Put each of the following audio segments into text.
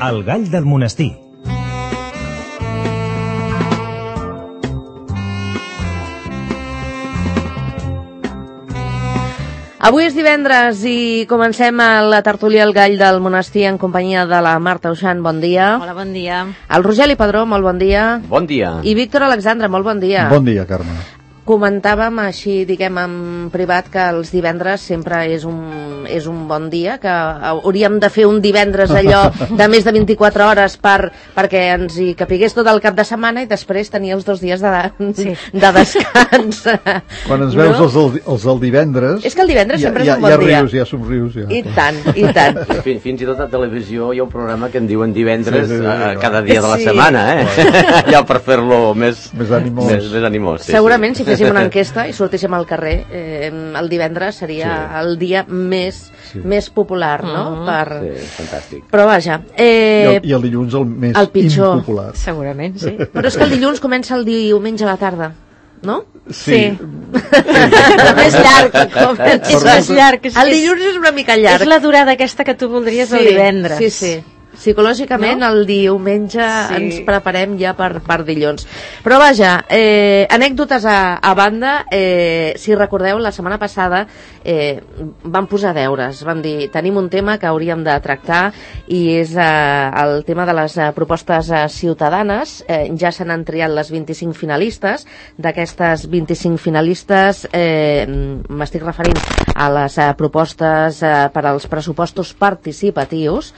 El gall del monestir. Avui és divendres i comencem la tertúlia El gall del monestir en companyia de la Marta Uixant. Bon dia. Hola, bon dia. El Rogeli Padró, molt bon dia. Bon dia. I Víctor Alexandre, molt bon dia. Bon dia, Carme. Comentàvem així, diguem, en privat, que els divendres sempre és un bon dia, que hauríem de fer un divendres allò de més de 24 hores perquè ens hi capigués tot el cap de setmana i després tenir els 2 dies de descans. Quan ens veus els del divendres... És que el divendres sempre és un bon dia. Ja rius, ja somrius. Ja. I tant. Fins i tot a televisió hi ha un programa que en diuen divendres cada dia de la setmana, ja per fer-lo més animós. Segurament, si féssim una enquesta i sortíssim al carrer, el divendres seria el dia més popular, no? Sí, fantàstic. Però vaja... I el dilluns el més impopular. Segurament, sí. Però és que el dilluns comença el diumenge a la tarda, no? Sí. Més llarg. És més llarg. El dilluns és una mica llarg. És la durada aquesta que tu voldries el divendres. Sí. Psicològicament, no? El diumenge ens preparem ja per dilluns. Però vaja, anècdotes a banda, si recordeu, la setmana passada vam posar deures, vam dir, tenim un tema que hauríem de tractar i és el tema de les propostes ciutadanes. Ja se n'han triat les 25 finalistes. D'aquestes 25 finalistes m'estic referint a les propostes per als pressupostos participatius.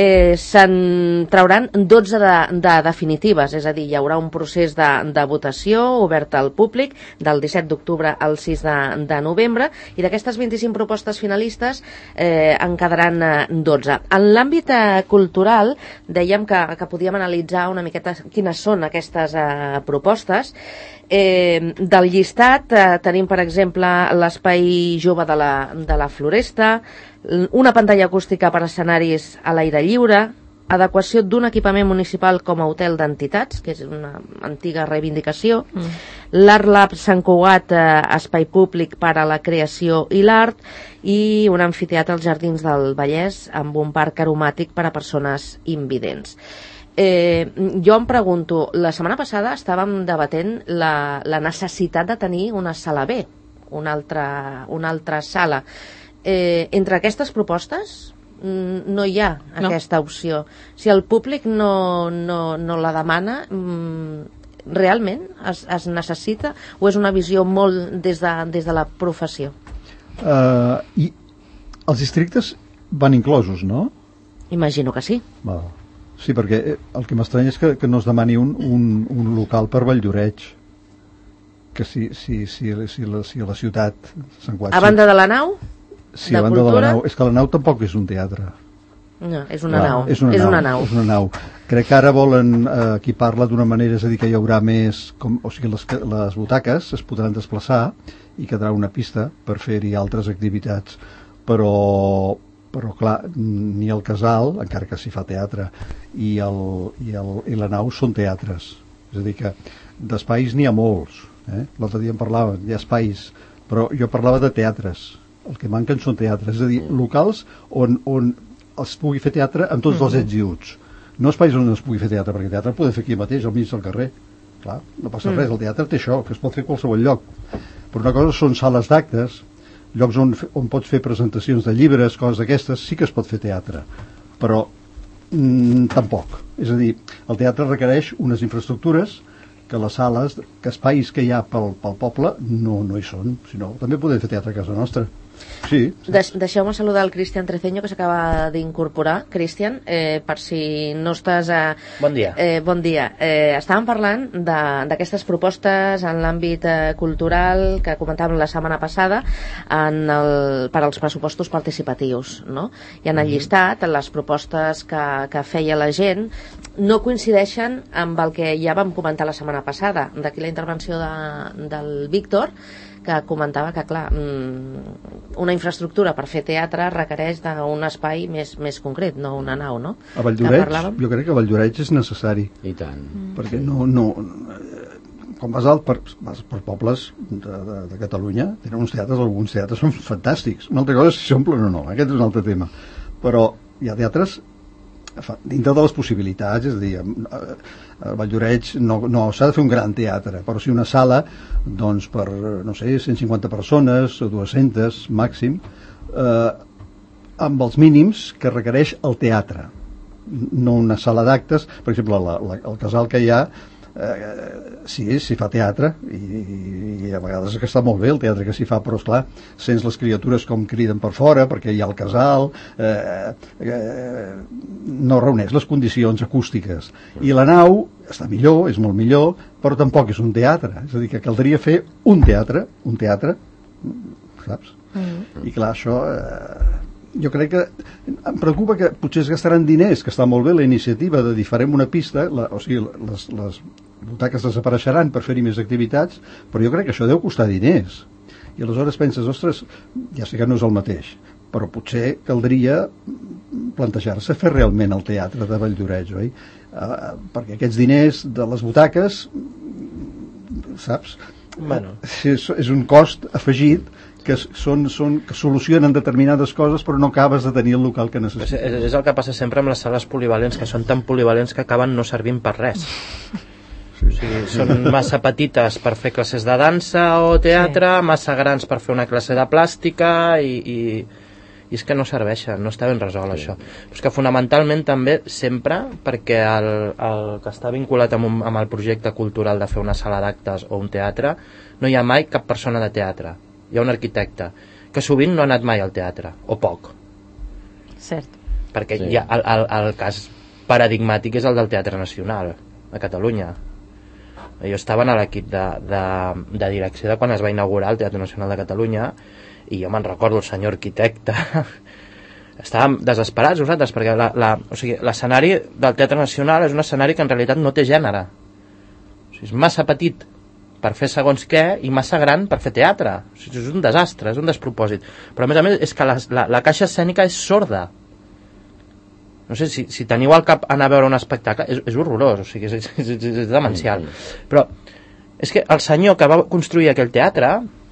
Se'n trauran 12 de definitives, és a dir, hi haurà un procés de votació obert al públic del 17 d'octubre al 6 de novembre, i d'aquestes 25 propostes finalistes en quedaran 12. En l'àmbit cultural dèiem que podíem analitzar una miqueta quines són aquestes propostes. Del llistat tenim, per exemple, l'espai jove de la Floresta, una pantalla acústica per escenaris a l'aire lliure, adequació d'un equipament municipal com a hotel d'entitats, que és una antiga reivindicació, l'Art Lab Sant Cugat, espai públic per a la creació i l'art, i un amfiteatre als Jardins del Vallès amb un parc aromàtic per a persones invidents. Jo em pregunto, la setmana passada estàvem debatent la necessitat de tenir una sala B, una altra sala. Entre aquestes propostes no hi ha aquesta opció. Si el públic no la demana, realment es necessita o és una visió molt des de la professió? I els districtes van inclosos, no? Imagino que sí. Val. Sí, perquè el que m'estranya és que no es demani un local per Valldoreix, que si la ciutat s'enquadra. A banda de la nau? Sí, a banda de la nau. És que la nau tampoc és un teatre. No, és una nau. És una nau. Crec que ara volen equipar-la d'una manera, és a dir, que hi haurà més... O sigui, les butaques es podran desplaçar i quedarà una pista per fer-hi altres activitats. Però clar, ni el casal, encara que s'hi fa teatre, i la nau són teatres. És a dir, que d'espais n'hi ha molts. L'altre dia en parlàvem, hi ha espais, però jo parlava de teatres. El que manquen són teatres, és a dir, locals on es pugui fer teatre amb tots els ets i uts. No espais on es pugui fer teatre, perquè teatre podem fer aquí mateix, al mig del carrer. Clar, no passa res, el teatre té això, que es pot fer a qualsevol lloc. Però una cosa són sales d'actes, llocs on pots fer presentacions de llibres, coses d'aquestes, sí que es pot fer teatre. Però tampoc. És a dir, el teatre requereix unes infraestructures que les sales, que espais que hi ha pel poble no hi són, sinó també podem fer teatre a casa nostra. Sí. Deixeu-me saludar el Cristian Treceño, que s'acaba d'incorporar. Cristian, per si no estàs... Bon dia. Bon dia. Estàvem parlant d'aquestes propostes en l'àmbit cultural que comentàvem la setmana passada per als pressupostos participatius, no? I en el llistat, les propostes que feia la gent no coincideixen amb el que ja vam comentar la setmana passada. D'aquí la intervenció del Víctor, que comentava que, clar, una infraestructura per fer teatre requereix d'un espai més concret, no una nau, no? A Valldoreix, jo crec que a Valldoreix és necessari. I tant. Perquè quan vas per pobles de Catalunya, tenen uns teatres, alguns teatres són fantàstics. Una altra cosa és si s'omplen o no, aquest és un altre tema. Però hi ha teatres dintre de les possibilitats, és a dir, a Valldoreix no s'ha de fer un gran teatre, però sí una sala doncs per, no sé, 150 persones o 200 màxim, amb els mínims que requereix el teatre, no una sala d'actes. Per exemple, el casal que hi ha, sí, s'hi fa teatre i a vegades que està molt bé el teatre que s'hi fa, però esclar, sents les criatures com criden per fora perquè hi ha el casal, no reuneix les condicions acústiques. I la nau està millor, és molt millor, però tampoc és un teatre, és a dir, que caldria fer un teatre, saps? I clar, això jo crec que em preocupa que potser es gastaran diners, que està molt bé la iniciativa de dir farem una pista, o sigui, les butaques desapareixeran per fer-hi més activitats, però jo crec que això deu costar diners. I aleshores penses, ostres, ja sé que no és el mateix, però potser caldria plantejar-se fer realment el teatre de Valldoreix, oi? Perquè aquests diners de les butaques, saps? Bueno. És un cost afegit que solucionen determinades coses però no acabes de tenir el local que necessites. És el que passa sempre amb les sales polivalents, que són tan polivalents que acaben no servint per res. O sigui, són massa petites per fer classes de dansa o teatre, massa grans per fer una classe de plàstica i és que no serveixen, no està ben resolt això. Però és que fonamentalment també sempre, perquè el que està vinculat amb el projecte cultural de fer una sala d'actes o un teatre, no hi ha mai cap persona de teatre. Hi ha un arquitecte que sovint no ha anat mai al teatre, o poc. Cert. Perquè hi ha el cas paradigmàtic és el del Teatre Nacional a Catalunya. Jo estava en l'equip de direcció de quan es va inaugurar el Teatre Nacional de Catalunya i jo me'n recordo, el senyor arquitecte estàvem desesperats nosaltres perquè o sigui, l'escenari del Teatre Nacional és un escenari que en realitat no té gènere, o sigui, és massa petit per fer segons què i massa gran per fer teatre. O sigui, és un desastre, és un despropòsit, però a més és que la caixa escènica és sorda. No sé, si teniu al cap anar a veure un espectacle és horrorós, o sigui, és demencial. Però és que el senyor que va construir aquell teatre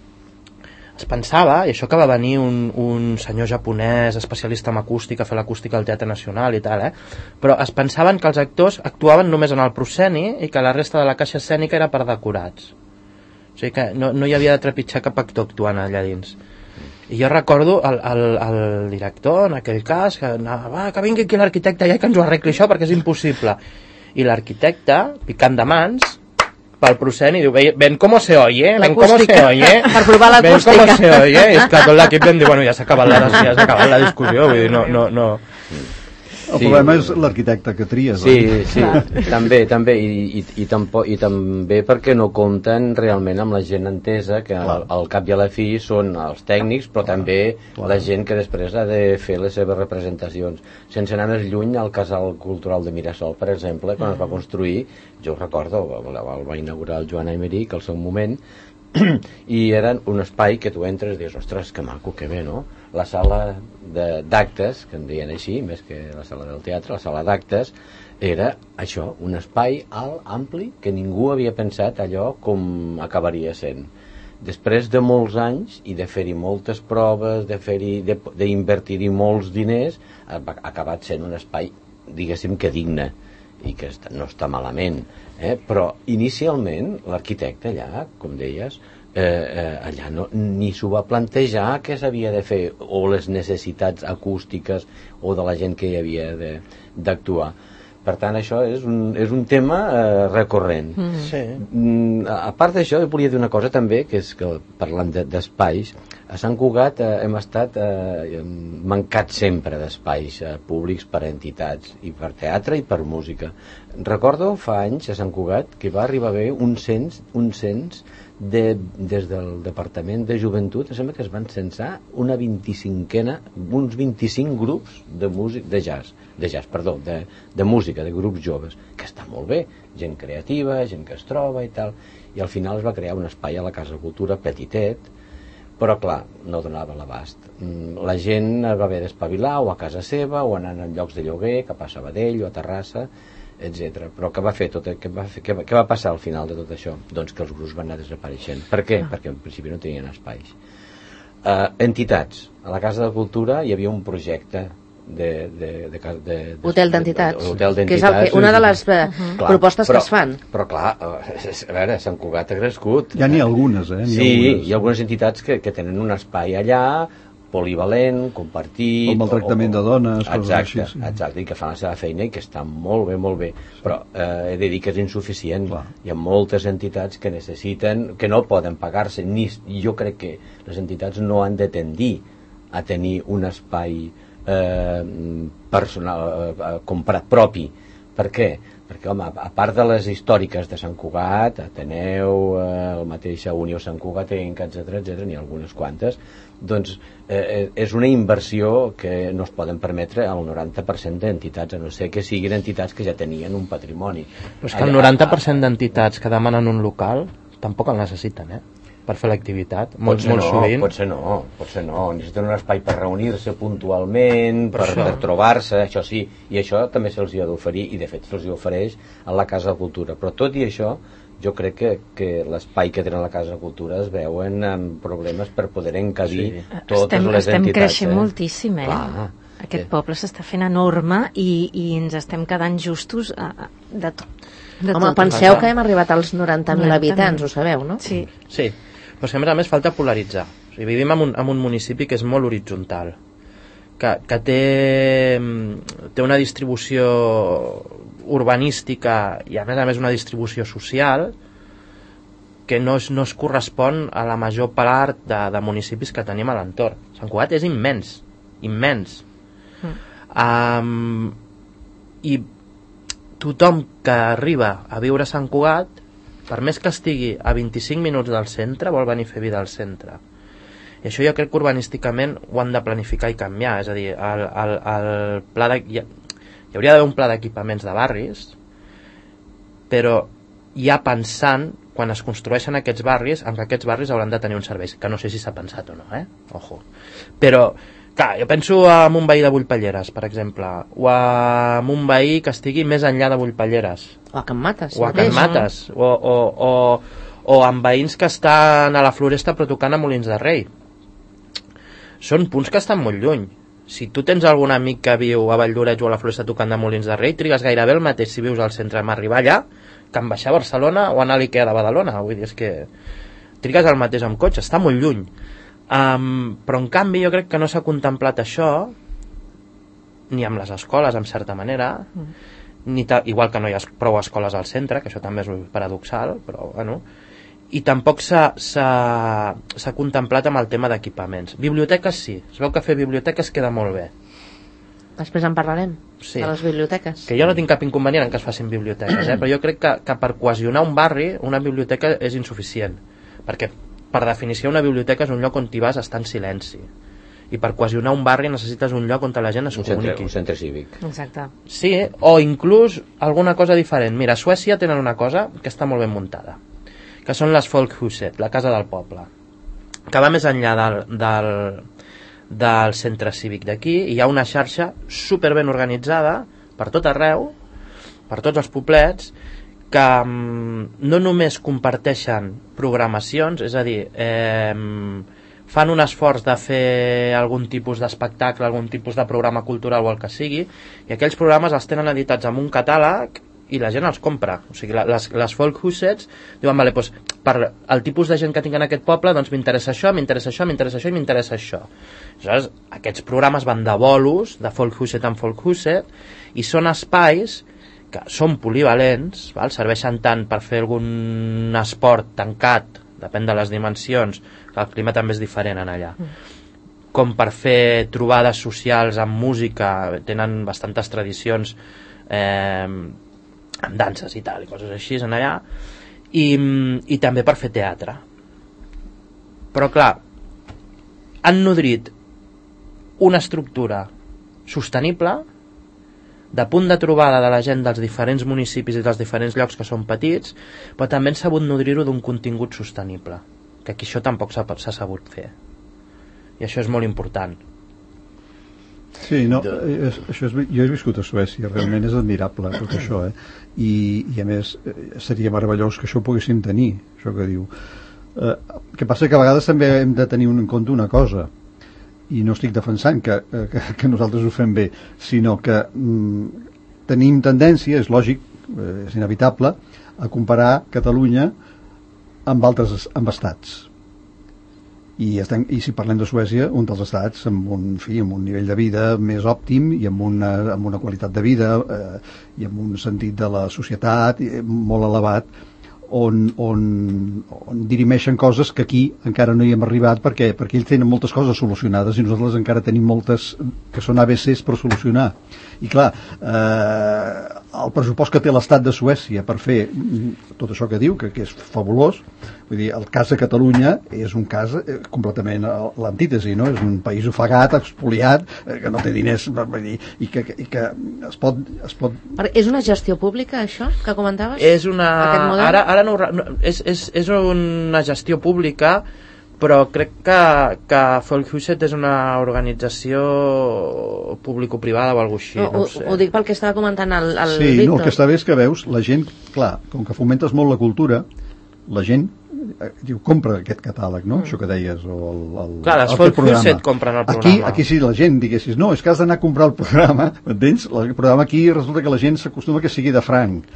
es pensava, i això que va venir un senyor japonès especialista en acústica a fer l'acústica al Teatre Nacional i tal, però es pensaven que els actors actuaven només en el prosceni i que la resta de la caixa escènica era per decorats. O sigui que no hi havia de trepitjar cap actor actuant allà dins. I jo recordo el director en aquell cas que anava, que vingui aquí l'arquitecte ja que ens ho arregli això perquè és impossible. I l'arquitecte, picant de mans pel prosceni, diu, ven com se oye, ven com se oye, per provar l'acústica. Ven com se oye, i és que tot l'equip vam dir, bueno, ja s'ha acabat la discussió, vull dir, no. El problema és l'arquitecte que tries. Sí, també, i també perquè no compten realment amb la gent entesa, que al cap i a la fi són els tècnics, però també la gent que després ha de fer les seves representacions. Sense anar més lluny, al Casal Cultural de Mirasol, per exemple, quan es va construir, jo ho recordo, el va inaugurar el Joan Aymerich al seu moment, i era un espai que tu entres i dius, ostres, que maco, que bé, no? La sala d'actes, que en deien així, més que la sala del teatre, la sala d'actes era això, un espai alt, ampli, que ningú havia pensat allò com acabaria sent. Després de molts anys i de fer-hi moltes proves, d'invertir-hi molts diners, ha acabat sent un espai, diguéssim que digne, i que no està malament, però inicialment l'arquitecte allà, com deies, allà ni s'ho va plantejar què s'havia de fer o les necessitats acústiques o de la gent que hi havia d'actuar. Per tant, això és un tema recurrent. Sí. A part d'això, volia dir una cosa també, que és que parlant d'espais, a Sant Cugat hem estat mancats sempre d'espais públics per entitats, i per teatre i per música. Recordo fa anys a Sant Cugat que va arribar a haver un cens des del Departament de Joventut, sembla que es van censar uns 25 grups de música, de grups joves, que està molt bé, gent creativa, gent que es troba i tal, i al final es va crear un espai a la Casa Cultura petitet, però clar, no donava l'abast. La gent va haver d'espavilar o a casa seva o anant a llocs de lloguer, cap a Sabadell o a Terrassa, etc. Però què va passar al final de tot això? Doncs que els grups van anar desapareixent. Per què? Perquè en principi no tenien espais. Entitats. A la Casa de Cultura hi havia un projecte hotel d'entitats, que és una de les propostes que es fan. Però clar, a veure, Sant Cugat ha crescut. Hi ha algunes, Sí, hi ha algunes entitats que tenen un espai allà polivalent, compartit... Com el tractament de dones, coses així. Exacte, i que fan la seva feina i que està molt bé. Però he de dir que és insuficient. Hi ha moltes entitats que necessiten, que no poden pagar-se, jo crec que les entitats no han de tendir a tenir un espai personal, comprat propi. Per què? Perquè, home, a part de les històriques de Sant Cugat, Ateneu, el mateix Unió Sant Cugatenc, etc, n'hi ha algunes quantes, doncs és una inversió que no es poden permetre al 90% d'entitats, a no ser que siguin entitats que ja tenien un patrimoni. Però és que el 90% d'entitats que demanen un local tampoc el necessiten, per fer l'activitat, molt sovint. Potser no, necessiten un espai per reunir-se puntualment, per trobar-se, això sí, i això també se'ls ha d'oferir, i de fet se'ls ofereix a la Casa de Cultura, però tot i això jo crec que l'espai que tenen a la Casa de Cultura es veuen amb problemes per poder encabir totes les entitats. Estem creixent moltíssim, aquest poble s'està fent enorme i ens estem quedant justos de tot. Home, penseu que hem arribat als 90.000 habitants, ho sabeu, no? Sí. Però és que a més falta polaritzar. O sigui, vivim en un municipi que és molt horitzontal, que té una distribució urbanística i a més una distribució social que no es correspon a la major part de municipis que tenim a l'entorn. Sant Cugat és immens. I tothom que arriba a viure a Sant Cugat, per més que estigui a 25 minuts del centre, vol venir a fer vida al centre. I això jo crec que urbanísticament ho han de planificar i canviar. És a dir, el pla hi hauria d'haver un pla d'equipaments de barris, però ja pensant, quan es construeixen aquests barris, en que aquests barris hauran de tenir uns serveis, que no sé si s'ha pensat o no, ojo. Però clar, jo penso en un veí de Bullpelleres, per exemple, o en un veí que estigui més enllà de Bullpelleres. O a Can Mates. O en veïns que estan a la Floresta però tocant a Molins de Rei. Són punts que estan molt lluny. Si tu tens algun amic que viu a Valldoreix o a la Floresta tocant de Molins de Rei, trigues gairebé el mateix si vius al centre en arribar allà que en baixar a Barcelona o anar a l'Ikea de Badalona. Vull dir, és que trigues el mateix amb cotxe, està molt lluny. Però en canvi jo crec que no s'ha contemplat això ni amb les escoles en certa manera, igual que no hi ha prou escoles al centre, que això també és paradoxal, però bueno, i tampoc s'ha contemplat amb el tema d'equipaments. Biblioteques sí, es veu que fer biblioteques queda molt bé. Després en parlarem, de les biblioteques. Que jo no tinc cap inconvenient en que es facin biblioteques, però jo crec que per cohesionar un barri una biblioteca és insuficient, perquè per definició una biblioteca és un lloc on t'hi vas a estar en silenci, i per cohesionar un barri necessites un lloc on la gent es comuniqui. Un centre cívic. Exacte. Sí, o inclús alguna cosa diferent. Mira, a Suècia tenen una cosa que està molt ben muntada, que són les Folkhuset, la casa del poble, que va més enllà del centre cívic d'aquí, i hi ha una xarxa superben organitzada per tot arreu, per tots els poblets, que no només comparteixen programacions, és a dir, fan un esforç de fer algun tipus d'espectacle, algun tipus de programa cultural o el que sigui, i aquells programes els tenen editats amb un catàleg i la gent els compra. O sigui, les Folkhusets diuen, vale, doncs, per el tipus de gent que tinc en aquest poble, doncs m'interessa això, m'interessa això, m'interessa això i m'interessa això. Aleshores, aquests programes van de bolos, de Folkhuset en Folkhuset, i són espais que són polivalents, val? Serveixen tant per fer algun esport tancat, depèn de les dimensions, que el clima també és diferent en allà, com per fer trobades socials amb música, tenen bastantes tradicions amb danses i tal, i coses així en allà, i també per fer teatre. Però clar, han nodrit una estructura sostenible, de punt de trobada de la gent dels diferents municipis i dels diferents llocs que són petits, però també han sabut nodrir-ho d'un contingut sostenible, que aquí això tampoc s'ha sabut fer, i això és molt important. Sí, no, això jo he viscut a Suècia, realment és admirable tot això, i a més seria meravellós que això ho poguéssim tenir, això que diu. El que passa que a vegades també hem de tenir en compte una cosa, i no estic defensant que nosaltres ho fem bé, sinó que tenim tendència, és lògic, és inevitable, a comparar Catalunya amb altres estats. I si parlem de Suècia, un dels estats amb un nivell de vida més òptim i amb una qualitat de vida i amb un sentit de la societat molt elevat, on dirimeixen coses que aquí encara no hi hem arribat perquè ells tenen moltes coses solucionades i nosaltres encara tenim moltes que són ABCs per solucionar. I clar, el pressupost que té l'estat de Suècia per fer tot això que diu, que és fabulós, vull dir, el cas de Catalunya és un cas completament l'antítesi, no? És un país ofegat, expoliat, que no té diners, vull dir, i que es pot... És una gestió pública, això, que comentaves? És una... Ara no, és una gestió pública, però crec que Folkhuset és una organització público-privada o alguna cosa així, no ho sé. Ho dic pel que estava comentant el sí, Víctor. No, el que està bé és que veus, la gent, clar, com que fomentes molt la cultura, la gent diu, compra aquest catàleg, no? Això que deies, o clar, els Folkhuset compren el programa. Aquí si la gent diguessis, no, és que has d'anar a comprar el programa, entens? El programa aquí resulta que la gent s'acostuma que sigui de franc.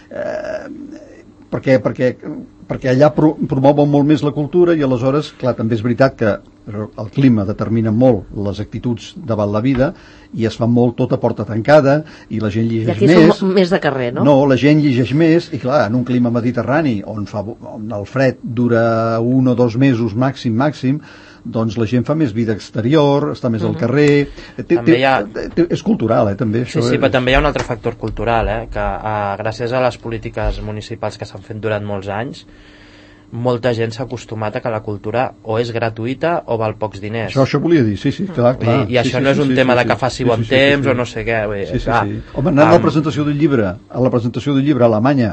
Perquè allà promouen molt més la cultura i aleshores, clar, també és veritat que el clima determina molt les actituds davant la vida i es fa molt tot a porta tancada i la gent llegeix més. I aquí som més de carrer, no? No, la gent llegeix més i clar, en un clima mediterrani on el fred dura 1 o 2 mesos màxim, doncs la gent fa més vida exterior, està més al carrer, és cultural, també. Sí, però també hi ha un altre factor cultural, que gràcies a les polítiques municipals que s'han fet durant molts anys, molta gent s'ha acostumat a que la cultura o és gratuïta o val pocs diners. Això volia dir, sí, clar. I això no és un tema de que faci bon temps o no sé què. Home, anant a la presentació d'un llibre, a Alemanya,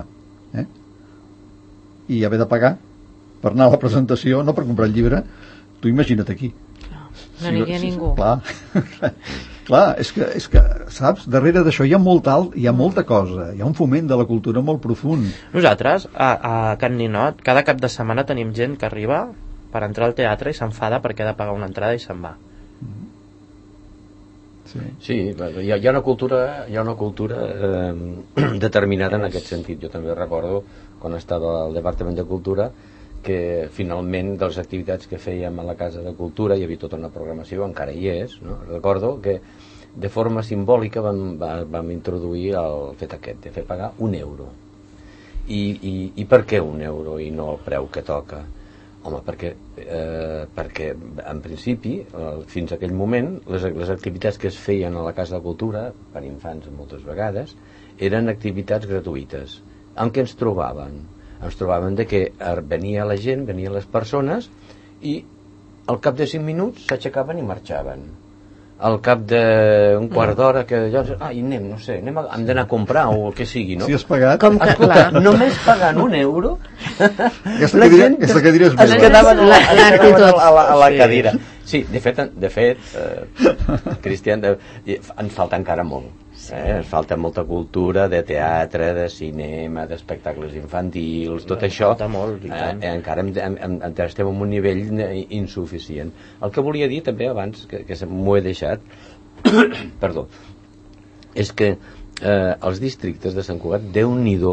i haver de pagar per anar a la presentació, no per comprar el llibre, tu imagina't aquí. No aniria ningú. Clar, és que, saps, darrere d'això hi ha molta cosa, hi ha un foment de la cultura molt profund. Nosaltres, a Can Ninot, cada cap de setmana tenim gent que arriba per entrar al teatre i s'enfada perquè ha de pagar una entrada i se'n va. Sí, hi ha una cultura determinada en aquest sentit. Jo també recordo, quan estava al Departament de Cultura, que finalment de les activitats que fèiem a la Casa de Cultura hi havia tota una programació, encara hi és, no? Recordo que de forma simbòlica vam introduir el fet aquest de fer pagar €1. I per què €1 i no el preu que toca? Home, perquè en principi, fins a aquell moment, les activitats que es feien a la Casa de Cultura, per infants moltes vegades, eren activitats gratuïtes. En què ens trobaven? Ens trobàvem que venia la gent, venien les persones i al cap de 5 minuts s'aixecaven i marxaven. Al cap d'un quart d'hora que anem, no sé, hem d'anar a comprar o el que sigui, no? Si has pagat... Escolta, només pagant €1 aquesta cadira és meva. Es quedaven a la cadira. Sí, de fet Cristian, ens falta encara molt. Ens falta molta cultura de teatre, de cinema, d'espectacles infantils, tot això encara estem en un nivell insuficient. El que volia dir també abans, que m'ho he deixat perdó, és que els districtes de Sant Cugat, Déu-n'hi-do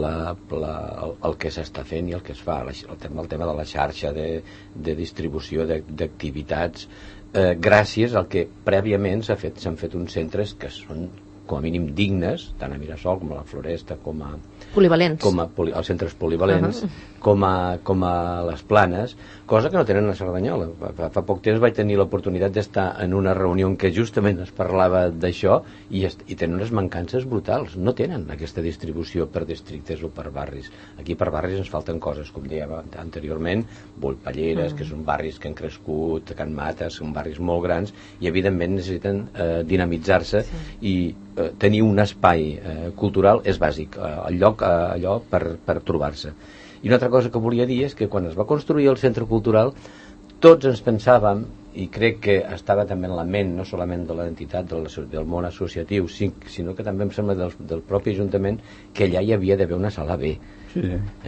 el que s'està fent i el que es fa, el tema de la xarxa de distribució d'activitats, gràcies al que prèviament s'han fet uns centres que són com a mínim dignes, tant a Mirasol com a la Floresta, com a polivalents, els centres polivalents, com a les Planes, cosa que no tenen a Cerdanyola. Fa poc temps vaig tenir l'oportunitat d'estar en una reunió en què justament es parlava d'això i tenen unes mancances brutals. No tenen aquesta distribució per districtes o per barris. Aquí per barris ens falten coses, com dèiem anteriorment, Volpelleres, que són barris que han crescut, Can Mates, són barris molt grans i evidentment necessiten dinamitzar-se i tenir un espai cultural és bàsic, el lloc allò per trobar-se. I una altra cosa que volia dir és que quan es va construir el centre cultural tots ens pensàvem, i crec que estava també en la ment no solament de l'entitat del món associatiu, sinó que també em sembla del propi Ajuntament, que allà hi havia d'haver una sala B.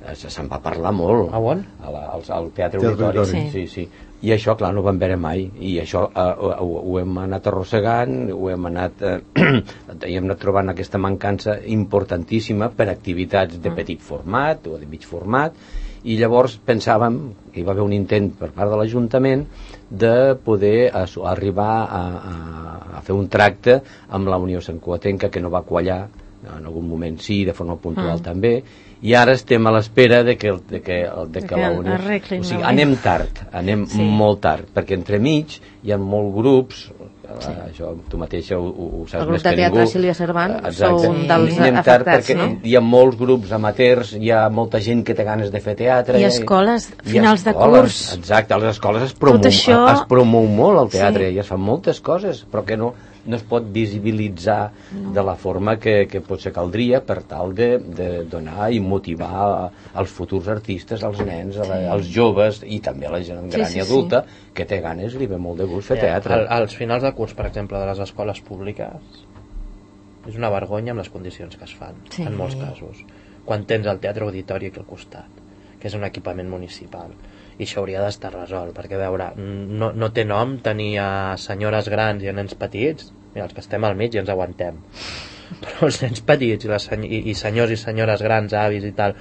se'n va parlar molt. A on? Al Teatre Auditori. Sí. I això, clar, no ho vam veure mai, i això ho hem anat arrossegant, ho hem anat i hem anat trobant aquesta mancança importantíssima per activitats de petit format o de mig format, i llavors pensàvem que hi va haver un intent per part de l'Ajuntament de poder arribar a fer un tracte amb la Unió Santcugatenca, que no va quallar, en algun moment sí, de forma puntual també, i ara estem a l'espera de que la Unió... O sigui, anem tard, molt tard, perquè entremig hi ha molts grups, això tu mateixa ho saps més que ningú. El grup de teatre Sílvia Cervant sou un dels afectats, no? Hi ha molts grups amateurs, hi ha molta gent que té ganes de fer teatre. I escoles, finals de curs. Exacte, a les escoles es promou molt el teatre i es fan moltes coses, però que no es pot visibilitzar de la forma que potser caldria per tal de donar i motivar els futurs artistes, als nens, als joves i també a la gent gran i adulta que té ganes i li ve molt de gust fer teatre. Als finals de curs, per exemple, de les escoles públiques és una vergonya amb les condicions que es fan, en molts casos, quan tens el Teatre Auditori aquí al costat, que és un equipament municipal, i això hauria d'estar resolt, perquè a veure, no té nom tenir a senyores grans i a nens petits. Mira, els que estem al mig ja ens aguantem, però els nens petits i senyors i senyores grans, avis i tal,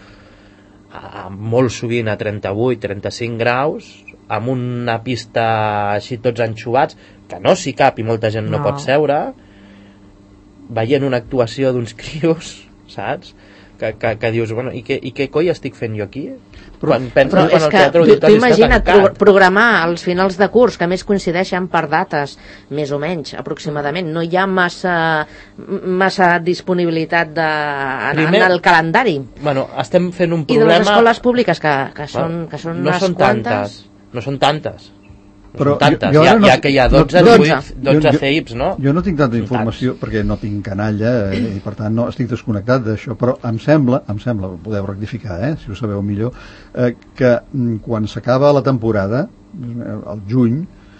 molt sovint a 38-35 graus, amb una pista així tots anxovats, que no s'hi cap i molta gent no pot seure, veient una actuació d'uns crios, saps? Que dius, bueno, i què coi estic fent jo aquí? Però és que tu imagina't programar als finals de curs, que a més coincideixen per dates, més o menys, aproximadament. No hi ha massa disponibilitat en el calendari. Bueno, estem fent un problema... I de les escoles públiques, que són unes quantes... No són tantes. Però que hi ha 12 CEIPs, no? Jo no tinc tanta informació perquè no tinc canalla i per tant no estic desconnectat d'això, però em sembla, podeu rectificar, si ho sabeu millor, que quan s'acaba la temporada, al juny,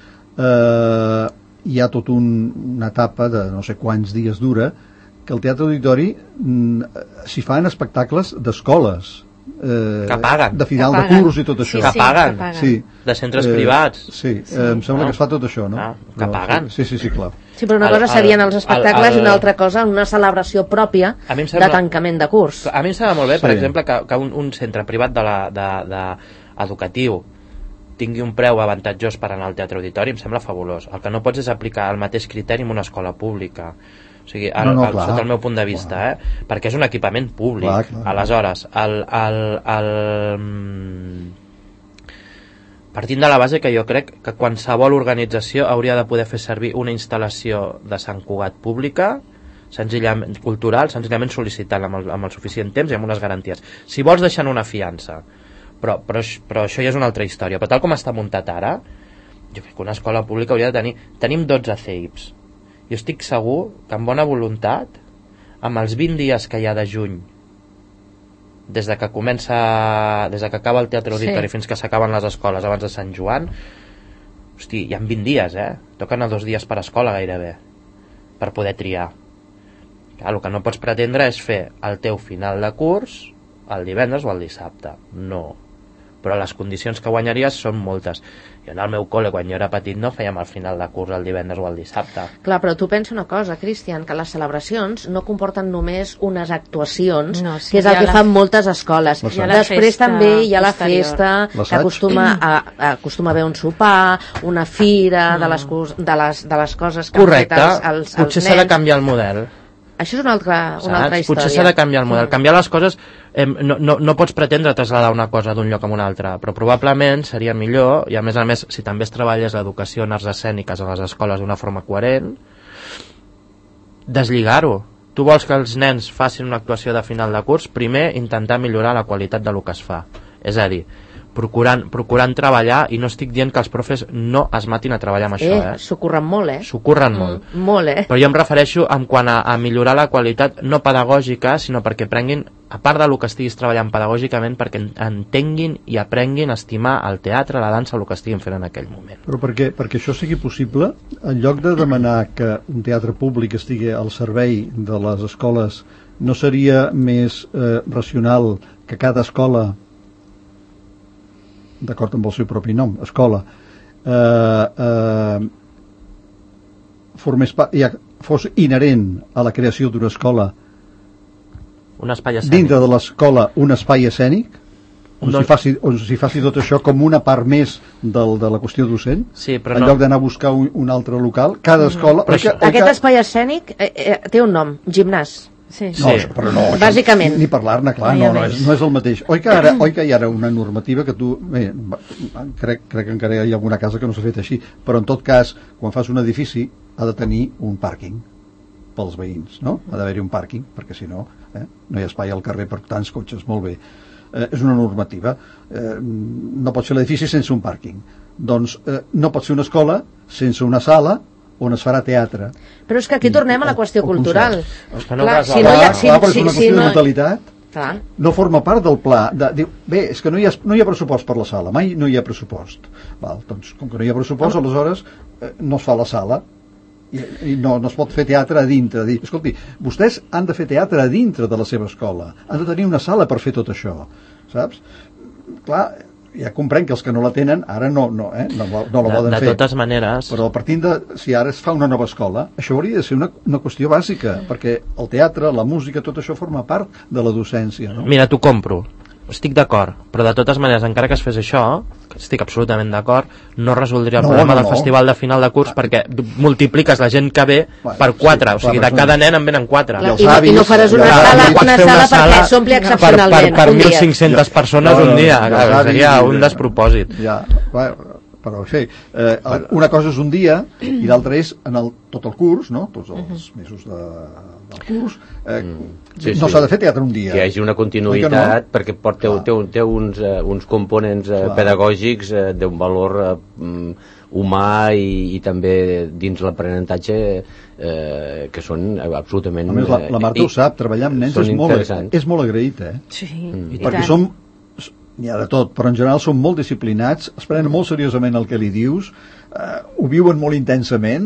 hi ha tot una etapa de no sé quants dies dura, que el Teatre Auditori s'hi fan espectacles d'escoles, que paguen, de final de curs i tot això, que paguen, de centres privats, em sembla que es fa tot això, no? Que paguen, sí, clar. Sí, però una cosa serien els espectacles i una altra cosa una celebració pròpia de tancament de curs. A mi em sembla molt bé, per exemple, que un centre privat educatiu tingui un preu avantatjós per anar al Teatre Auditori, em sembla fabulós. El que no pots és aplicar el mateix criteri en una escola pública. O sigui, sota el meu punt de vista, perquè és un equipament públic. Aleshores, partint de la base que jo crec que qualsevol organització hauria de poder fer servir una instal·lació de Sant Cugat pública, senzillament cultural, senzillament sol·licitant amb el suficient temps i amb unes garanties. Si vols deixar una fiança, però això ja és una altra història, però tal com està muntat ara, jo crec que una escola pública hauria de tenir... Tenim 12 CEIPs. Jo estic segur que amb bona voluntat, amb els 20 dies que hi ha de juny, des de que acaba el Teatre Auditori fins que s'acaben les escoles abans de Sant Joan, hosti, hi ha 20 dies, toquen a 2 dies per escola gairebé, per poder triar. Clar, el que no pots pretendre és fer el teu final de curs el divendres o el dissabte, no. Però les condicions que guanyaries són moltes. Jo en el meu col·le, quan jo era petit, no fèiem el final de curs el divendres o el dissabte. Clar, però tu pensa una cosa, Cristian, que les celebracions no comporten només unes actuacions, que és el que fan moltes escoles. Després també hi ha la festa, que acostuma a haver un sopar, una fira de les coses que han fet els nens. Potser s'ha de canviar el model. Això és una altra història. Potser s'ha de canviar el model. Canviar les coses, no pots pretendre traslladar una cosa d'un lloc a un altre, però probablement seria millor, i a més, si també es treballés l'educació en arts escèniques a les escoles d'una forma coherent, deslligar-ho. Tu vols que els nens facin una actuació de final de curs, primer intentar millorar la qualitat del que es fa. És a dir, procurant treballar, i no estic dient que els profes no es matin a treballar amb això, s'ho curren molt, s'ho curren molt. Molt, Però jo em refereixo en quant a millorar la qualitat no pedagògica, sinó perquè prenguin, a part del que estiguis treballant pedagògicament, perquè entenguin i aprenguin a estimar el teatre, la dansa, el que estiguin fent en aquell moment. Però perquè això sigui possible, en lloc de demanar que un teatre públic estigui al servei de les escoles no seria més racional que cada escola, d'acord amb el seu propi nom, escola, fos inherent a la creació d'una escola, un espai escènic, dintre de l'escola un espai escènic, on s'hi faci tot això com una part més de la qüestió docent, sí, però en lloc d'anar a buscar un altre local, cada escola... Aquest espai escènic té un nom, gimnàs. Sí. No, però no, bàsicament. Ni parlar-ne, clar, no és el mateix. Oi que hi ha una normativa que tu... Bé, crec que encara hi ha alguna casa que no s'ha fet així, però en tot cas, quan fas un edifici, ha de tenir un pàrquing pels veïns, no? Ha d'haver-hi un pàrquing, perquè si no, no hi ha espai al carrer per tants cotxes, molt bé. És una normativa. No pot ser l'edifici sense un pàrquing. Doncs no pot ser una escola sense una sala on es farà teatre. Però és que aquí tornem a la qüestió cultural. Clar, si no hi ha... Clar, però és una qüestió de mentalitat. No forma part del pla. Diu, bé, és que no hi ha pressupost per la sala, mai no hi ha pressupost. Val, doncs, com que no hi ha pressupost, aleshores no es fa la sala i no es pot fer teatre a dintre. Escolti, vostès han de fer teatre a dintre de la seva escola, han de tenir una sala per fer tot això, saps? Clar, ja comprenc que els que no la tenen ara no la poden fer. De totes maneres... Però partint de... Si ara es fa una nova escola, això hauria de ser una qüestió bàsica, perquè el teatre, la música, tot això forma part de la docència, no? Mira, t'ho compro. Estic d'acord, però de totes maneres, encara que es fes això, que estic absolutament d'acord, no resoldria el problema del festival de final de curs, perquè multipliques la gent que ve per 4, o sigui, de cada nen en venen 4. I no faràs una sala perquè s'ompli excepcionalment. Per 1.500 persones un dia, seria un despropòsit. Ja, però sí, una cosa és un dia i l'altra és en tot el curs, no? Tots els mesos del curs, no s'ha de fer teatre un dia. Que hi hagi una continuïtat, perquè té uns components pedagògics d'un valor humà i també dins l'aprenentatge que són absolutament... A més, la Marta ho sap, treballar amb nens és molt agraït, Sí, perquè n'hi ha de tot, però en general són molt disciplinats, es prenen molt seriosament el que li dius, ho viuen molt intensament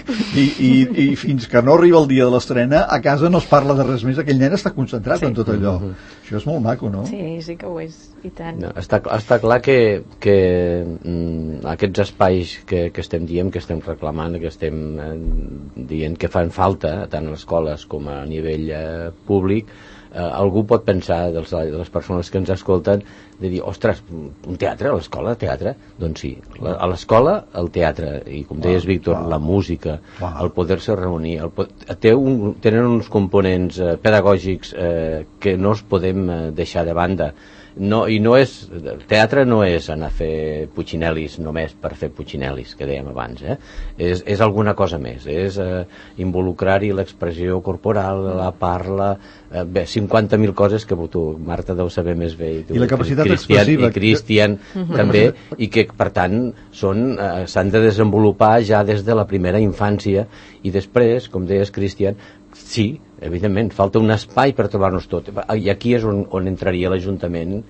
i fins que no arriba el dia de l'estrena a casa no es parla de res més, aquell nen està concentrat en tot allò. Això és molt maco, no? Sí que ho és, i tant. No, està clar que aquests espais que estem dient, que estem reclamant, que estem dient que fan falta tant a les escoles com a nivell públic, algú pot pensar, de les persones que ens escolten, de dir, ostres, un teatre, a l'escola, teatre? Doncs sí, a l'escola el teatre, i com deies, Víctor, la música, el poder-se reunir, tenen uns components pedagògics que no els podem deixar de banda. Teatre no és anar a fer puccinellis només per fer puccinellis, que dèiem abans, és alguna cosa més, és involucrar-hi l'expressió corporal, la parla, 50.000 coses que tu, Marta, deu saber més bé, i la capacitat expressiva i Cristian també, i que per tant s'han de desenvolupar ja des de la primera infància, i després, com deies, Cristian, sí, evidentment, falta un espai per trobar-nos tot, i aquí és on entraria l'Ajuntament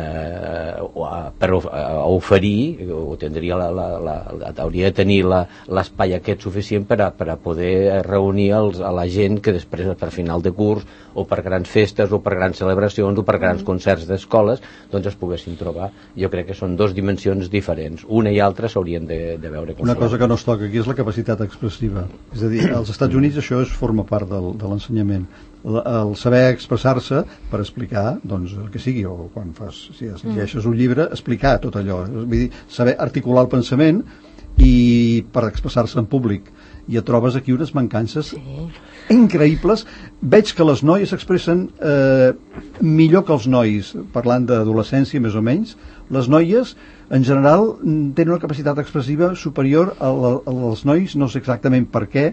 per oferir, o hauria de tenir l'espai aquest suficient per a poder reunir a la gent que després, per final de curs, o per grans festes, o per grans celebracions, o per grans concerts d'escoles, doncs es poguessin trobar. Jo crec que són dues dimensions diferents. Una i altra s'haurien de veure com una cosa que no es toca aquí és la capacitat expressiva. És a dir, als Estats Units això forma part de l'ensenyament. El saber expressar-se per explicar, doncs, el que sigui, o quan si llegeixes un llibre, explicar tot allò. Vull dir, saber articular el pensament i per expressar-se en públic. I et trobes aquí unes mancances increïbles. Veig que les noies s'expressen millor que els nois, parlant d'adolescència més o menys. Les noies, en general, tenen una capacitat expressiva superior als nois, no sé exactament per què,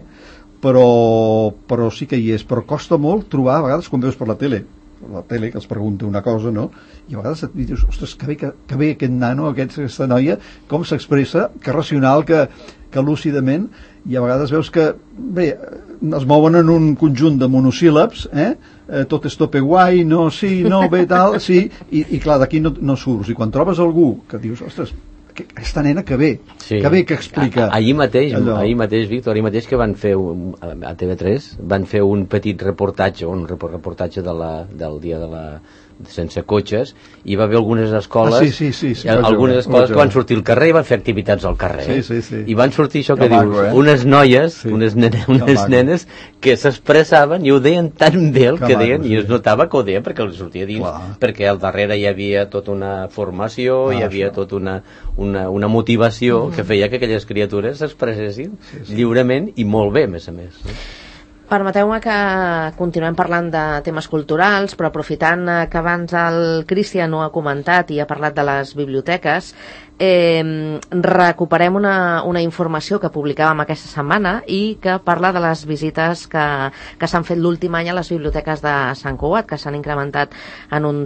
però sí que hi és. Però costa molt trobar, a vegades, quan veus per la tele, que els pregunta una cosa, no? I a vegades et dius, ostres, que bé aquest nano, aquesta noia, com s'expressa, que racional, que lúcidament, i a vegades veus que, bé, es mouen en un conjunt de monosíl·labs, tot és tope guai, no, sí, no, bé, tal, sí, i clar, d'aquí no surts. I quan trobes algú que dius, ostres, aquesta nena que ve, que explica. Ahir mateix, Víctor, ahir mateix que van fer a TV3 van fer un petit reportatge, del dia de la sense cotxes, i va haver algunes escoles algunes escoles que van sortir al carrer i van fer activitats al carrer i van sortir això que dius, unes noies unes nenes que s'expressaven i ho deien tan bé el que deien, i es notava que ho deien perquè els sortia dins, perquè al darrere hi havia tota una formació, hi havia tota una motivació que feia que aquelles criatures s'expressessin lliurement i molt bé, a més. Permeteu-me que continuem parlant de temes culturals, però aprofitant que abans el Cristian ho ha comentat i ha parlat de les biblioteques, recuperem una informació que publicàvem aquesta setmana i que parla de les visites que s'han fet l'últim any a les biblioteques de Sant Cugat, que s'han incrementat en un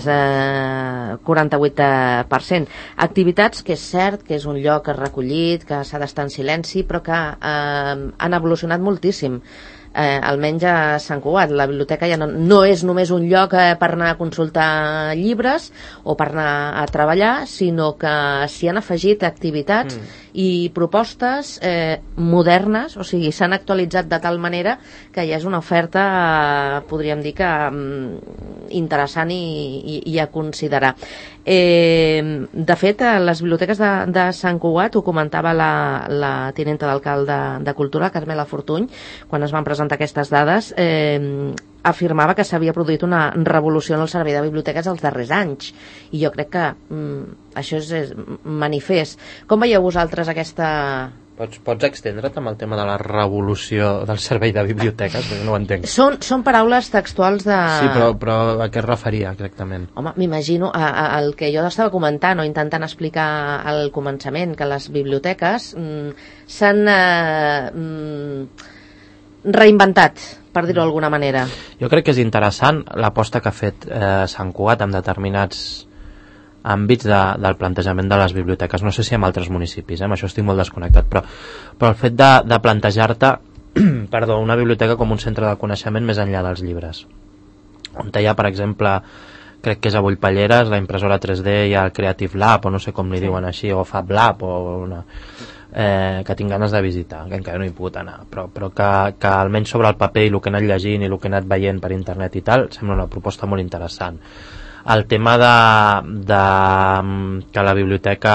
3,48%. Activitats que és cert que és un lloc recollit, que s'ha d'estar en silenci, però que han evolucionat moltíssim. Almenys a Sant Cugat la biblioteca ja no és només un lloc per anar a consultar llibres o per anar a treballar, sinó que s'hi han afegit activitats i propostes modernes, o sigui, s'han actualitzat de tal manera que ja és una oferta, podríem dir que interessant i a considerar. De fet, les biblioteques de Sant Cugat, ho comentava la tinenta d'alcalde de Cultura, Carmela Fortuny, quan es van presentar aquestes dades, afirmava que s'havia produït una revolució en el servei de biblioteques els darrers anys, i jo crec que això és manifest. Com veieu vosaltres aquesta... Pots extendre't amb el tema de la revolució del servei de biblioteques? Perquè no ho entenc. Són paraules textuals de... Sí, però a què es referia exactament? Home, m'imagino el que jo estava comentant o intentant explicar al començament, que les biblioteques s'han reinventat, per dir-ho d'alguna manera. Jo crec que és interessant l'aposta que ha fet Sant Cugat en determinats àmbits del plantejament de les biblioteques. No sé si en altres municipis, amb això estic molt desconnectat, però el fet de plantejar-te una biblioteca com un centre de coneixement més enllà dels llibres, on hi ha, per exemple, crec que és a Bullpalleres, la impressora 3D i el Creative Lab, o no sé com li diuen així, o Fab Lab, o una... que tinc ganes de visitar, que encara no hi he pogut anar, però que almenys sobre el paper i el que he anat llegint i el que he anat veient per internet i tal, sembla una proposta molt interessant. El tema de que la biblioteca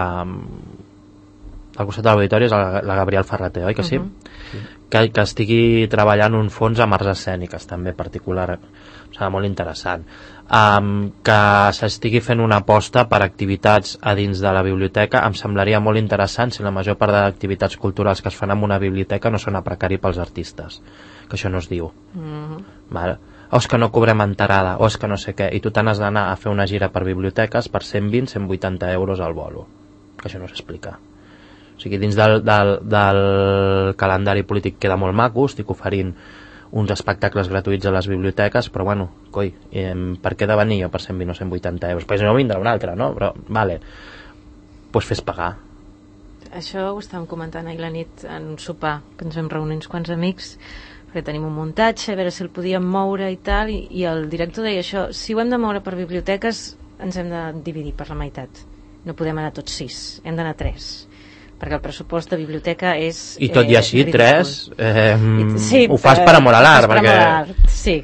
al costat de l'auditori és la Gabriel Ferrater, oi que sí? Que estigui treballant un fons amb arts escèniques també particular, serà molt interessant. Que s'estigui fent una aposta per activitats a dins de la biblioteca em semblaria molt interessant si la major part d'activitats culturals que es fan en una biblioteca no són a precari pels artistes, que això no es diu. Vale? O és que no cobrem entrada, o és que no sé què, i tu te n'has d'anar a fer una gira per biblioteques per 120-180 euros al bolo, que això no s'explica. O sigui, dins del calendari polític queda molt maco, estic oferint uns espectacles gratuïts a les biblioteques, però bueno, coi, per què de venir jo per 120 o 180 euros? Perquè si no vindrà un altre, no? Però, vale, doncs fes pagar. Això ho estàvem comentant ahir la nit en un sopar, que ens vam reunir uns quants amics, perquè tenim un muntatge, a veure si el podíem moure i tal, i el director deia això, si ho hem de moure per biblioteques ens hem de dividir per la meitat, no podem anar tots 6, hem d'anar 3, perquè el pressupost de biblioteca és... I tot i així, 3, sí, ho fas per amor a l'art, perquè... Sí.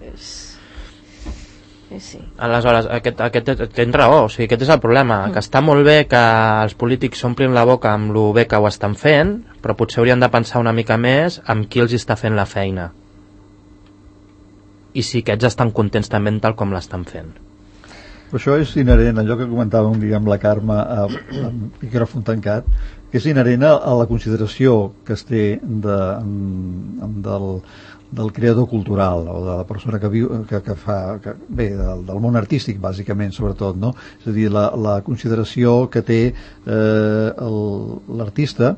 Sí. Aleshores, tens raó, o sigui, aquest és el problema, que està molt bé que els polítics s'omplin la boca amb lo bé que ho estan fent, però potser haurien de pensar una mica més amb qui els està fent la feina i si aquests estan contents també tal com l'estan fent. Però això és inherent, allò que comentava un dia amb la Carme amb micròfon tancat, que és inherent a la consideració que es té del creador cultural o de la persona que viu, que fa bé, del món artístic bàsicament, sobretot, no? És a dir, la consideració que té l'artista,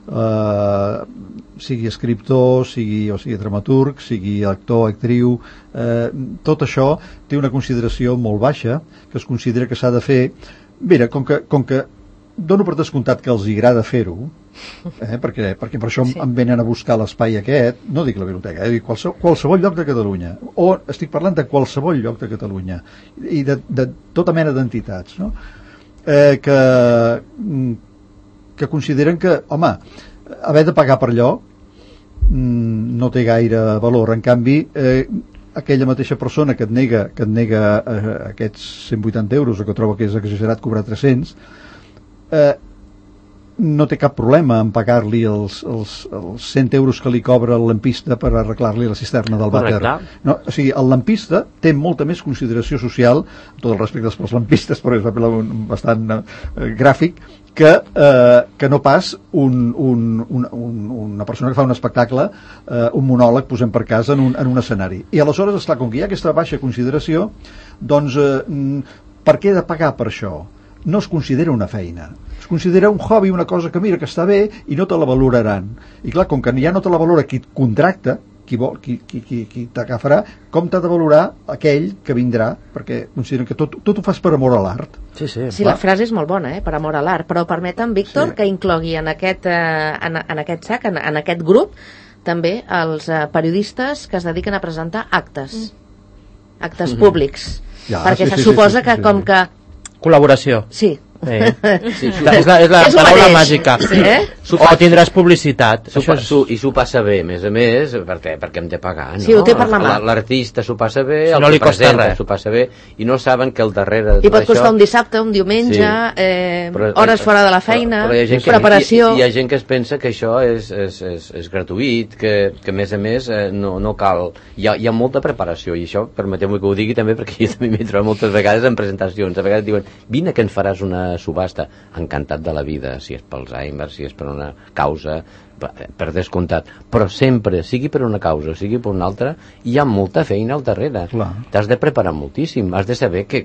sigui escriptor, sigui dramaturg, sigui actor, actriu, tot això té una consideració molt baixa, que es considera que s'ha de fer. Mira, com que dono per descomptat que els agrada fer-ho, perquè per això em venen a buscar l'espai aquest, no dic la biblioteca, dic qualsevol lloc de Catalunya, o estic parlant de qualsevol lloc de Catalunya i de tota mena d'entitats, no? que consideren que, home, haver de pagar per allò no té gaire valor. En canvi, aquella mateixa persona que et nega aquests 180 euros o que troba que és exagerat cobrar 300, no té cap problema en pagar-li els 100 euros que li cobra el lampista per arreglar-li la cisterna del vàter. No, o sigui, el lampista té molta més consideració social, amb tot el respecte pels lampistes, però és bastant gràfic, que no pas una persona que fa un espectacle, un monòleg, posem per cas, en un escenari. I aleshores, esclar, com que hi ha aquesta baixa consideració, doncs per què he de pagar per això? No es considera una feina, es considera un hobby, una cosa que mira que està bé i no te la valoraran. I clar, com que ja no te la valora qui et contracta, qui t'agafarà, com t'ha de valorar aquell que vindrà, perquè consideren que tot ho fas per amor a l'art. Sí, la frase és molt bona, per amor a l'art, però permetem, Víctor, que inclogui en aquest sac, en aquest grup, també els periodistes que es dediquen a presentar actes públics, perquè se suposa que com que col·laboració. Sí. És la paraula màgica. O tindràs publicitat. I s'ho passa bé, a més, perquè hem de pagar, no? Sí, ho té per la mà. L'artista s'ho passa bé, el que presenta s'ho passa bé, i no saben que al darrere de tot això... I pot costar un dissabte, un diumenge, hores fora de la feina, preparació... Hi ha gent que es pensa que això és gratuït, que a més no cal... Hi ha molta preparació, i això permeteu-me que ho digui també, perquè jo també m'hi trobo moltes vegades en presentacions. A vegades diuen, vine que en faràs una subhasta. Encantat de la vida, si és pels Alzheimer, si és per una causa, per descomptat, però sempre, sigui per una causa o sigui per una altra, hi ha molta feina al darrere. T'has de preparar moltíssim, has de saber què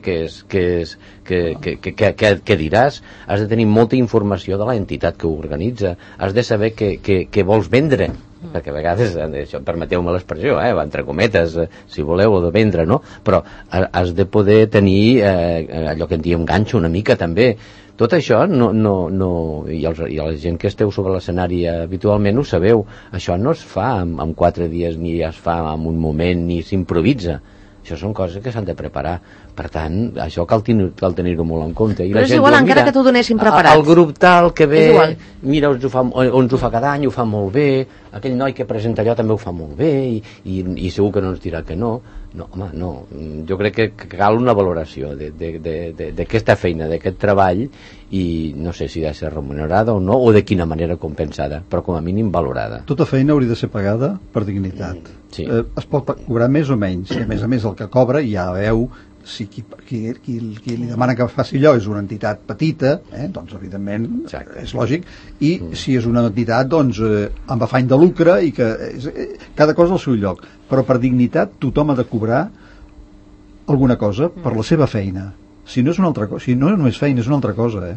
diràs, has de tenir molta informació de l'entitat que ho organitza, has de saber què vols vendre, perquè a vegades, això, permeteu-me l'expressió, entre cometes, si voleu, o de vendre, no? Però has de poder tenir allò que en diem ganxo una mica també. Tot això i la gent que esteu sobre l'escenari habitualment ho sabeu, això no es fa en 4 dies, ni es fa en un moment, ni s'improvisa. Això són coses que s'han de preparar. Per tant, això cal tenir-ho molt en compte. Però és igual, encara que t'ho donessin preparat. El grup tal que ve, mira, ens ho fa cada any, ho fa molt bé, aquell noi que presenta allò també ho fa molt bé, i segur que no ens dirà que no. No, home, no. Jo crec que cal una valoració d'aquesta feina, d'aquest treball, i no sé si ha de ser remunerada o no, o de quina manera compensada, però com a mínim valorada. Tota feina hauria de ser pagada per dignitat. Sí. Es pot cobrar més o menys, i a més el que cobra ja veu si qui li demana que faci allò és una entitat petita, doncs evidentment és lògic, i si és una entitat doncs amb afany de lucre, i que cada cosa al seu lloc, però per dignitat tothom ha de cobrar alguna cosa per la seva feina. Si no és una altra cosa, si no és només feina, és una altra cosa.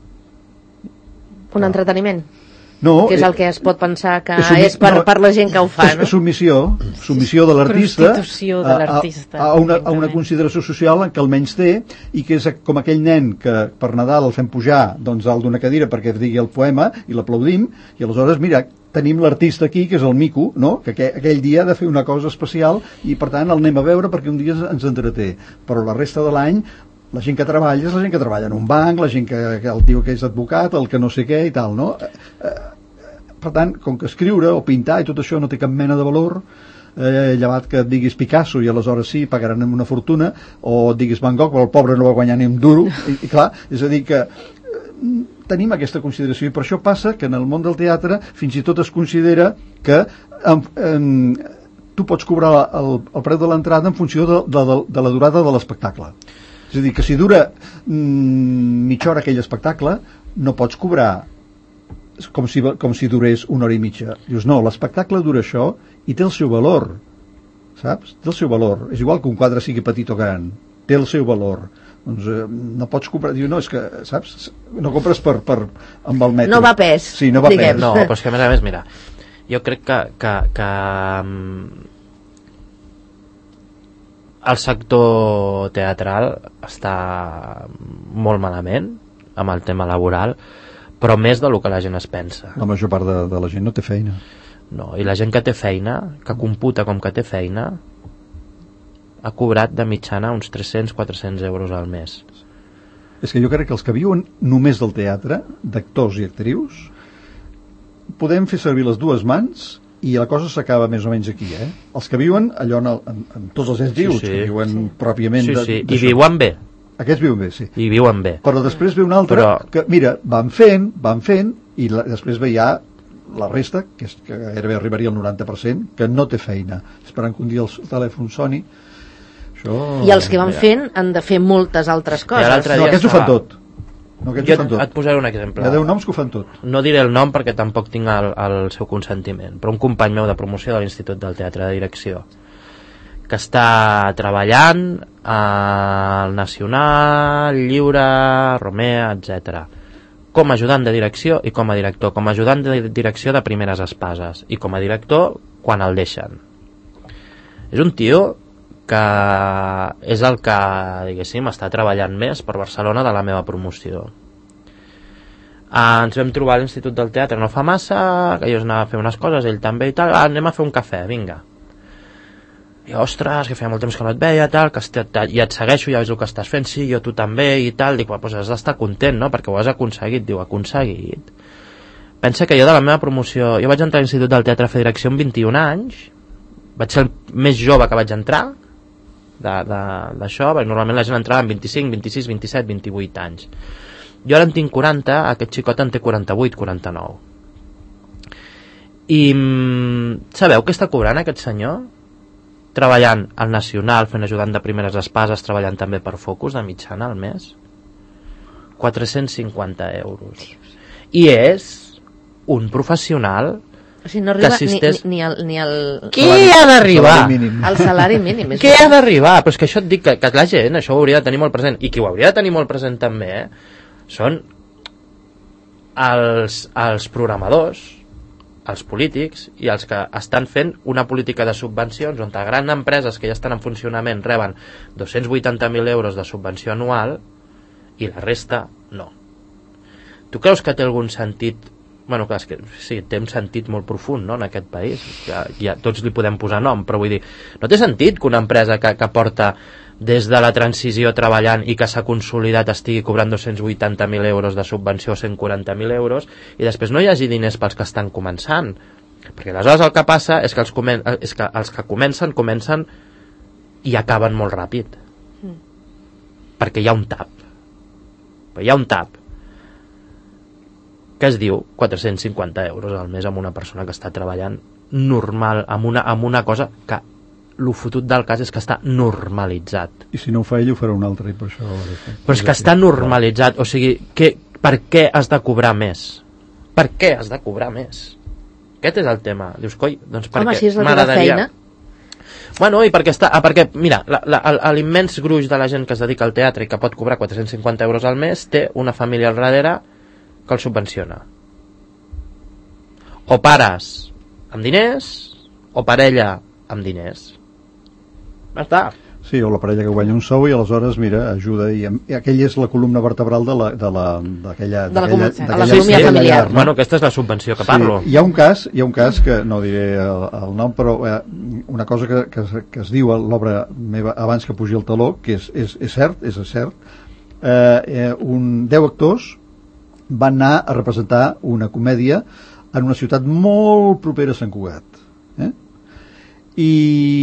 Un entreteniment. No, que és el que es pot pensar que és per la gent que ho fa, no? És submissió de l'artista a una consideració social en què almenys té, i que és com aquell nen que per Nadal el fem pujar doncs dalt d'una cadira perquè digui el poema i l'aplaudim, i aleshores mira, tenim l'artista aquí, que és el mico, no? Que aquell dia ha de fer una cosa especial i per tant el anem a veure perquè un dia ens entreté, però la resta de l'any la gent que treballa és la gent que treballa en un banc, la gent que el tio que és advocat, el que no sé què i tal, no? Per tant, com que escriure o pintar i tot això no té cap mena de valor, llevat que et diguis Picasso i aleshores sí, pagaran una fortuna, o et diguis Van Gogh, però el pobre no va guanyar ni un duro, i clar, és a dir que tenim aquesta consideració, i per això passa que en el món del teatre fins i tot es considera que tu pots cobrar el preu de l'entrada en funció de la durada de l'espectacle. És a dir, que si dura mitja hora aquell espectacle, no pots cobrar com si durés una hora i mitja. Dius, no, l'espectacle dura això i té el seu valor, saps? Té el seu valor. És igual que un quadre sigui petit o gran. Té el seu valor. Doncs no pots comprar... Diu, no, és que, saps? No compres amb el metro. No va pes. Sí, no va pes. No, però és que a més, mira, jo crec que el sector teatral està molt malament amb el tema laboral, però més del que la gent es pensa. La major part de la gent no té feina. No, i la gent que té feina, que computa com que té feina, ha cobrat de mitjana uns 300-400 euros al mes. És que jo crec que els que viuen només del teatre, d'actors i actrius, podem fer servir les dues mans i la cosa s'acaba més o menys aquí, Els que viuen allò en tots els ens dius, que viuen pròpiament i viuen bé. Aquests viuen bé, sí. I viuen bé. Però després ve un altre que, mira, van fent i després ve ja la resta, que gairebé arribaria al 90%, que no té feina, esperant que un dia el telèfon soni. Això... I els que van fent han de fer moltes altres coses. No, aquests ho fan tot. Et posaré un exemple. Hi ha 10 noms que ho fan tot. No diré el nom perquè tampoc tinc el seu consentiment, però un company meu de promoció de l'Institut del Teatre de Direcció que està treballant al Nacional, Lliure, Romea, etc. Com a ajudant de direcció i com a director. Com a ajudant de direcció de primeres espases i com a director quan el deixen. És un tio que és el que, diguéssim, està treballant més per Barcelona de la meva promoció. Ens vam trobar a l'Institut del Teatre no fa massa, que jo anava a fer unes coses, ell també i tal, anem a fer un cafè, vinga. I ostres, que feia molt temps que no et veia, tal, que ja et segueixo, ja veus el que estàs fent, sí, jo tu també i tal, dic, doncs has d'estar content, no?, perquè ho has aconseguit. Diu, aconseguit? Pensa que jo de la meva promoció, jo vaig entrar a l'Institut del Teatre a fer direcció amb 21 anys, vaig ser el més jove que vaig entrar d'això, perquè normalment la gent entrava amb 25, 26, 27, 28 anys. Jo ara en tinc 40, aquest xicot en té 48, 49. I sabeu què està cobrant aquest senyor? Treballant al Nacional, fent ajudant de primeres espases, treballant també per Focus de mitjana al mes. 450 euros. I és un professional... O sigui, no arriba assisteix... ni al... Què ha d'arribar? El salari mínim. Què ha d'arribar? Però és que això et dic, que la gent això ho hauria de tenir molt present. I qui ho hauria de tenir molt present també, són els programadors, els polítics i els que estan fent una política de subvencions on grans empreses que ja estan en funcionament reben 280.000 euros de subvenció anual i la resta no. Tu creus que té algun sentit? Bueno, clar, és que sí, té un sentit molt profund, no?, en aquest país, que ja tots li podem posar nom, però vull dir, no té sentit que una empresa que porta des de la transició treballant i que s'ha consolidat estigui cobrant 280.000 euros de subvenció o 140.000 euros i després no hi hagi diners pels que estan començant, perquè aleshores el que passa és que els que comencen i acaben molt ràpid perquè hi ha un tap que es diu 450 euros al mes amb una persona que està treballant normal, amb una cosa que el fotut del cas és que està normalitzat. I si no ho fa ell, ho farà un altre, i per això... Però és que està normalitzat, o sigui, per què has de cobrar més? Per què has de cobrar més? Aquest és el tema. Dius, coi, doncs perquè... Home, si és la teva feina. Bueno, i perquè mira, l'immens gruix de la gent que es dedica al teatre i que pot cobrar 450 euros al mes té una família al darrere que el subvenciona. O pares amb diners o parella amb diners. Ja està. Sí, o la parella que guanya un sou i aleshores, mira, ajuda i aquella és la columna vertebral d'aquella l'economia familiar. No? Bueno, aquesta és la subvenció que parlo. Hi ha un cas que no diré el nom, però una cosa que es diu a l'obra meva abans que pugi el taló, que és cert, 10 actors van anar a representar una comèdia en una ciutat molt propera a Sant Cugat, i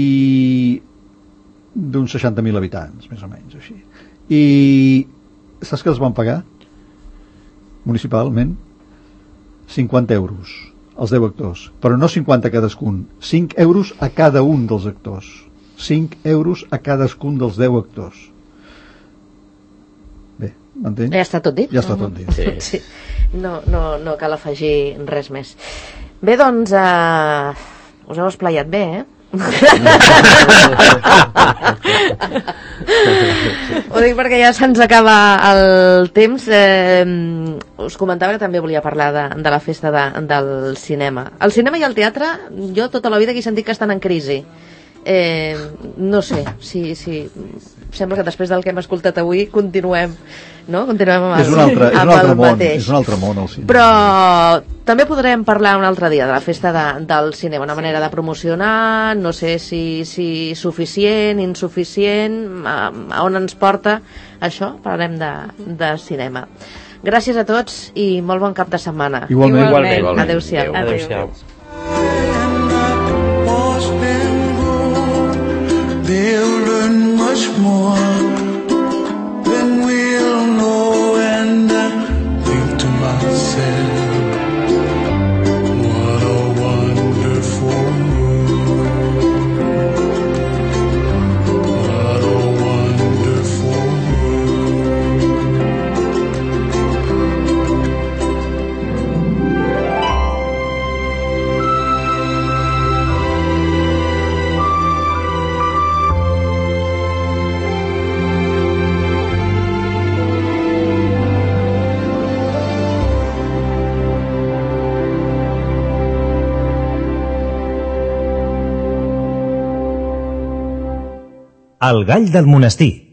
d'uns 60.000 habitants, més o menys, així. I saps què els van pagar? Municipalment? 50 euros, els 10 actors. Però no 50 a cadascun, 5 euros a cada un dels actors. 5 euros a cadascun dels 10 actors. Bé, m'entens? Ja està tot dit? Ja està tot dit. Sí. No cal afegir res més. Bé, doncs, us heu esplaiat bé, Ho dic perquè ja se'ns acaba el temps. Us comentava que també volia parlar de la festa del cinema. El cinema i el teatre, jo tota la vida he sentit que estan en crisi. no sé, sí, sembla que després del que hem escoltat avui continuem amb el, és un altre món, mateix. És un altre món el cinema. Però també podrem parlar un altre dia de la festa del cinema, una manera de promocionar, no sé si suficient, insuficient, a on ens porta això. Parlarem de cinema. Gràcies a tots i molt bon cap de setmana. Igualment. Adéu-siau. Adéu-siau. They'll learn much more than we'll know, and I think to myself, what a wonderful world, what a wonderful El gall del monestir.